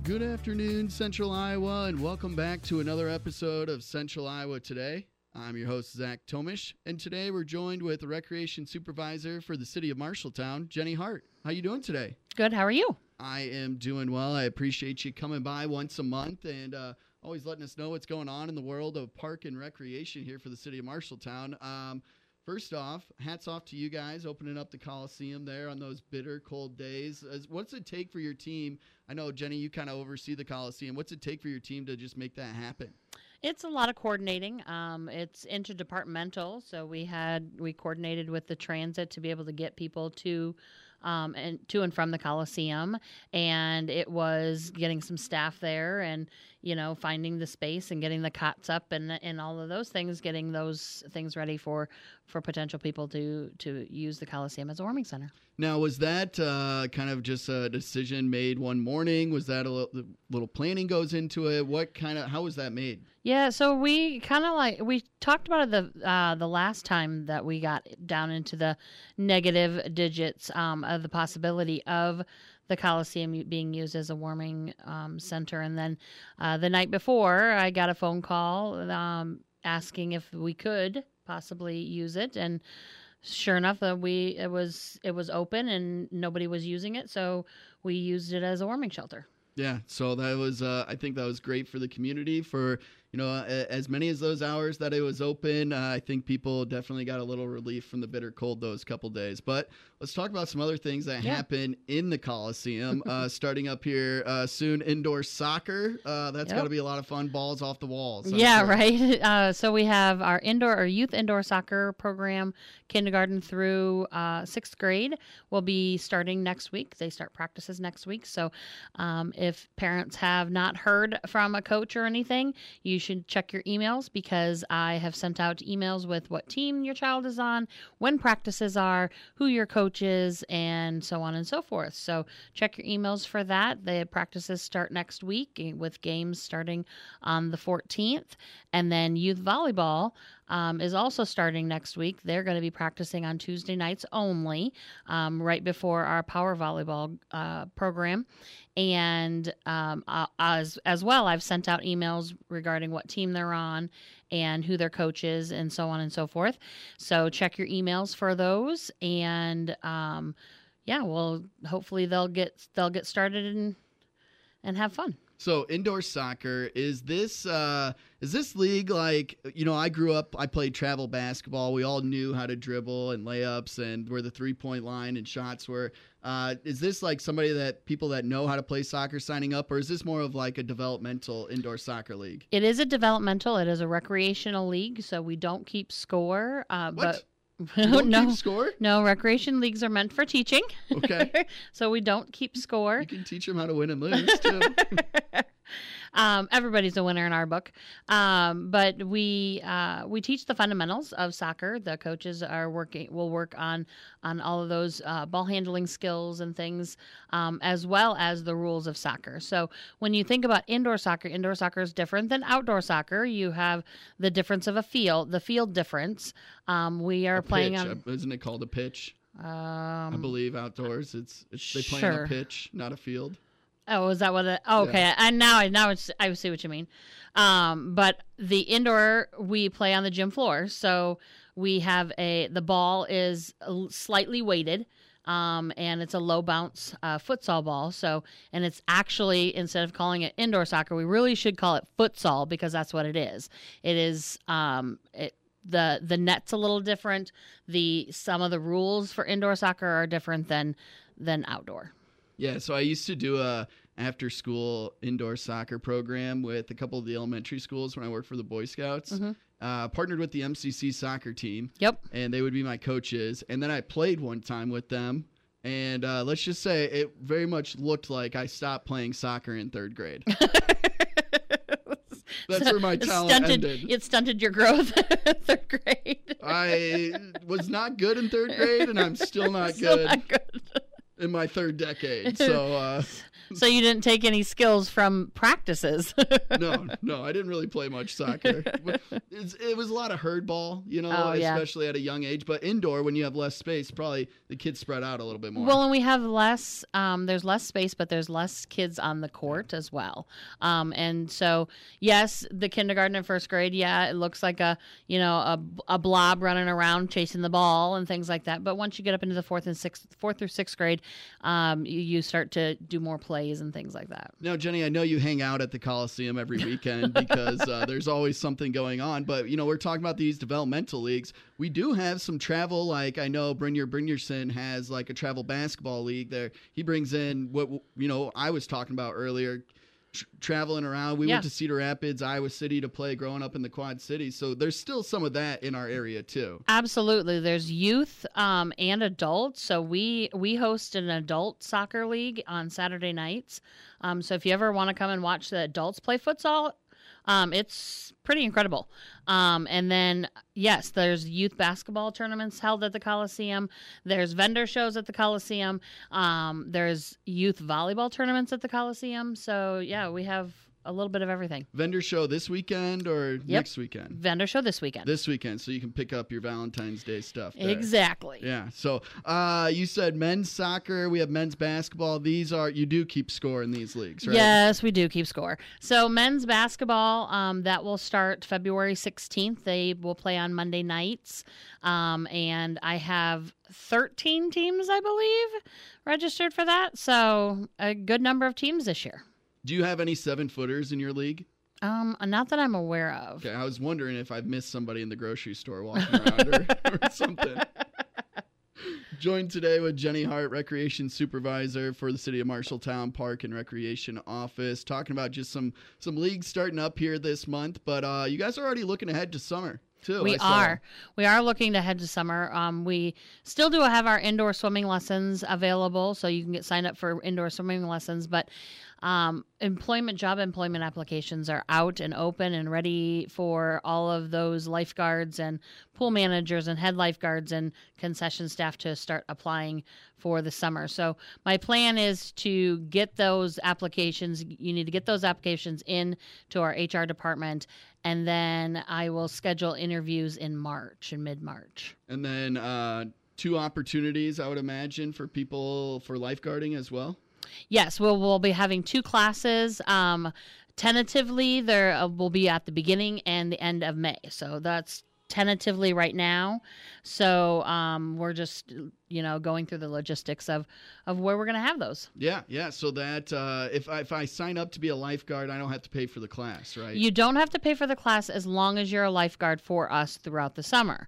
Good afternoon, Central Iowa, and welcome back to another episode of Central Iowa Today. I'm your host, Zach Tomish, and today we're joined with the Recreation Supervisor for the City of Marshalltown, Jenny Hart. How you doing today? Good. How are you? I am doing well. I appreciate you coming by once a month and always letting us know what's going on in the world of park and recreation here for the City of Marshalltown. First off, hats off to you guys opening up the Coliseum there on those bitter, cold days. What's it take for your team? I know, Jenny, you kind of oversee the Coliseum. What's it take for your team to just make that happen? It's a lot of coordinating. It's interdepartmental, so we coordinated with the transit to be able to get people to and from the Coliseum, and it was getting some staff there and finding the space and getting the cots up and all of those things, getting those things ready for potential people to use the Coliseum as a warming center. Now, was that kind of just a decision made one morning? Was that a little planning goes into it? How was that made? Yeah, so we talked about it the last time that we got down into the negative digits of the possibility of the Coliseum being used as a warming center. And then the night before, I got a phone call asking if we could possibly use it. And sure enough, it was open and nobody was using it, so we used it as a warming shelter. Yeah, so that was I think that was great for the community for as many as those hours that it was open. I think people definitely got a little relief from the bitter cold those couple days. But let's talk about some other things that happen in the Coliseum. Starting up here soon, indoor soccer. That's got to be a lot of fun. Balls off the walls. Yeah, right. So we have our youth indoor soccer program, kindergarten through 6th grade, will be starting next week. They start practices next week. So if parents have not heard from a coach or anything, you should check your emails, because I have sent out emails with what team your child is on, when practices are, who your coach is, and so on and so forth. So check your emails for that. The practices start next week with games starting on the 14th. And then youth volleyball is also starting next week. They're going to be practicing on Tuesday nights only, right before our power volleyball program. And as well, I've sent out emails regarding what team they're on and who their coach is, and so on and so forth. So check your emails for those, and well, hopefully they'll get started and have fun. So indoor soccer, is this league like, I grew up, I played travel basketball. We all knew how to dribble and layups and where the 3-point line and shots were. Is this like people that know how to play soccer signing up, or is this more of like a developmental indoor soccer league? It is a developmental. It is a recreational league, so we don't keep score. What? You don't keep score? No, recreation leagues are meant for teaching. Okay. So we don't keep score. You can teach them how to win and lose, too. Everybody's a winner in our book. But we teach the fundamentals of soccer. The coaches will work on all of those ball handling skills and things, as well as the rules of soccer. So when you think about indoor soccer is different than outdoor soccer. You have the difference of the field difference. We are playing on. Isn't it called a pitch? I believe outdoors they play on a pitch, not a field. Oh, is that what it? Oh, okay. Yeah. And now I see what you mean. But the indoor, we play on the gym floor. So we have the ball is slightly weighted, and it's a low bounce futsal ball. So, and it's actually, instead of calling it indoor soccer, we really should call it futsal, because that's what it is. It is, the net's a little different. Some of the rules for indoor soccer are different than outdoor. Yeah, so I used to do a after-school indoor soccer program with a couple of the elementary schools when I worked for the Boy Scouts. Mm-hmm. Partnered with the MCC soccer team. Yep. And they would be my coaches. And then I played one time with them. And let's just say it very much looked like I stopped playing soccer in 3rd grade. That's where my talent ended. It stunted your growth in 3rd grade. I was not good in 3rd grade, and I'm still not good. In my 3rd decade. So So you didn't take any skills from practices? No, I didn't really play much soccer. It was a lot of herd ball, especially at a young age. But indoor, when you have less space, probably the kids spread out a little bit more. Well, and we have less, there's less space, but there's less kids on the court as well. And so, yes, the kindergarten and first grade, it looks like a blob running around chasing the ball and things like that. But once you get up into the fourth through sixth grade, you start to do more plays and things like that. Now, Jenny, I know you hang out at the Coliseum every weekend because there's always something going on. But, we're talking about these developmental leagues. We do have some travel, like I know Brynjar Brynjarsson has like a travel basketball league there. He brings in what, I was talking about earlier, traveling around. We went to Cedar Rapids, Iowa City to play growing up in the Quad Cities. So there's still some of that in our area too. Absolutely. There's youth and adults. So we host an adult soccer league on Saturday nights. So if you ever want to come and watch the adults play futsal, it's pretty incredible. And then, yes, there's youth basketball tournaments held at the Coliseum. There's vendor shows at the Coliseum. There's youth volleyball tournaments at the Coliseum. So, we have a little bit of everything. Vendor show this weekend or next weekend? Vendor show this weekend. This weekend, so you can pick up your Valentine's Day stuff there. Exactly. Yeah. So you said men's soccer. We have men's basketball. You do keep score in these leagues, right? Yes, we do keep score. So men's basketball, that will start February 16th. They will play on Monday nights. And I have 13 teams, I believe, registered for that. So a good number of teams this year. Do you have any 7-footers in your league? Not that I'm aware of. Okay, I was wondering if I've missed somebody in the grocery store walking around or something. Joined today with Jenny Hart, Recreation Supervisor for the City of Marshalltown Park and Recreation Office, talking about just some leagues starting up here this month. But you guys are already looking ahead to summer. We are looking to head to summer. We still do have our indoor swimming lessons available, so you can get signed up for indoor swimming lessons. But job employment applications are out and open and ready for all of those lifeguards and pool managers and head lifeguards and concession staff to start applying for the summer. So my plan is to get those applications. You need to get those applications in to our HR department, and then I will schedule interviews in mid-March. And then 2 opportunities, I would imagine, for people for lifeguarding as well? Yes, we'll be having 2 classes. Tentatively, there will be at the beginning and the end of May. So that's tentatively right now. So we're just going through the logistics of where we're going to have those. Yeah. So that if I sign up to be a lifeguard, I don't have to pay for the class, right? You don't have to pay for the class as long as you're a lifeguard for us throughout the summer.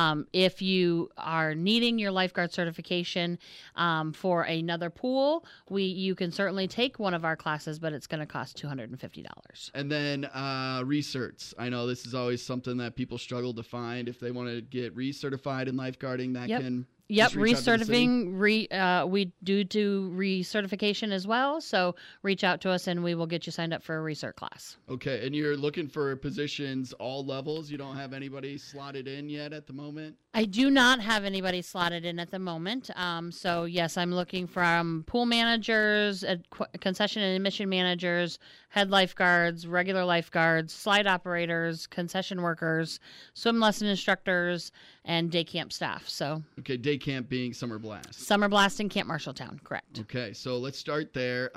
If you are needing your lifeguard certification for another pool, you can certainly take one of our classes, but it's going to cost $250. And then recerts. I know this is always something that people struggle to find. If they want to get recertified in lifeguarding, that can... Yep, recertifying. We do recertification as well. So reach out to us and we will get you signed up for a recert class. Okay, and you're looking for positions all levels? You don't have anybody slotted in yet at the moment? I do not have anybody slotted in at the moment. So yes, I'm looking from pool managers, concession and admission managers, head lifeguards, regular lifeguards, slide operators, concession workers, swim lesson instructors, and day camp staff. So okay, day camp being Summer Blast. Summer Blast in Camp Marshalltown, correct. Okay, so let's start there.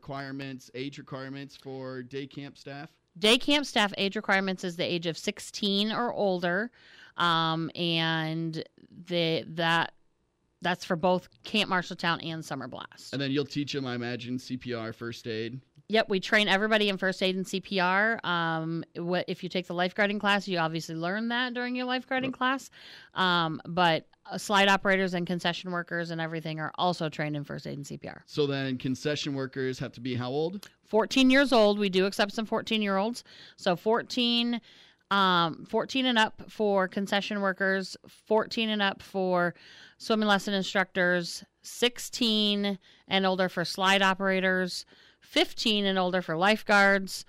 Age requirements for day camp staff? Day camp staff age requirements is the age of 16 or older, and that's for both Camp Marshalltown and Summer Blast. And then you'll teach them, I imagine, CPR, first aid? Yep, we train everybody in first aid and CPR. If you take the lifeguarding class, you obviously learn that during your lifeguarding class. But slide operators and concession workers and everything are also trained in first aid and CPR. So then concession workers have to be how old? 14 years old. We do accept some 14-year-olds. So 14 and up for concession workers, 14 and up for swimming lesson instructors, 16 and older for slide operators, 15 and older for lifeguards.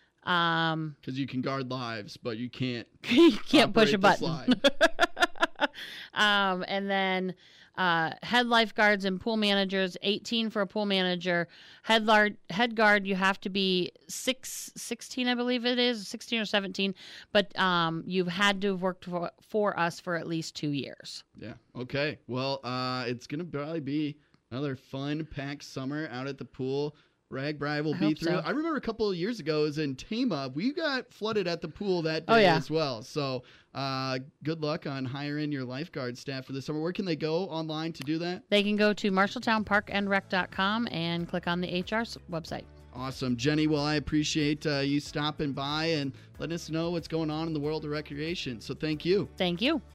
Because you can guard lives, but you can't push a button. And then head lifeguards and pool managers, 18 for a pool manager. Head guard, you have to be 16, I believe it is, 16 or 17. But you've had to have worked for us for at least 2 years. Yeah. Okay. Well, it's going to probably be another fun, packed summer out at the pool. RAGBRAI will be through. So. I remember a couple of years ago, it was in Tama. We got flooded at the pool that day as well. So good luck on hiring your lifeguard staff for this summer. Where can they go online to do that? They can go to marshalltownparkandrec.com and click on the HR website. Awesome. Jenny, well, I appreciate you stopping by and letting us know what's going on in the world of recreation. So thank you. Thank you.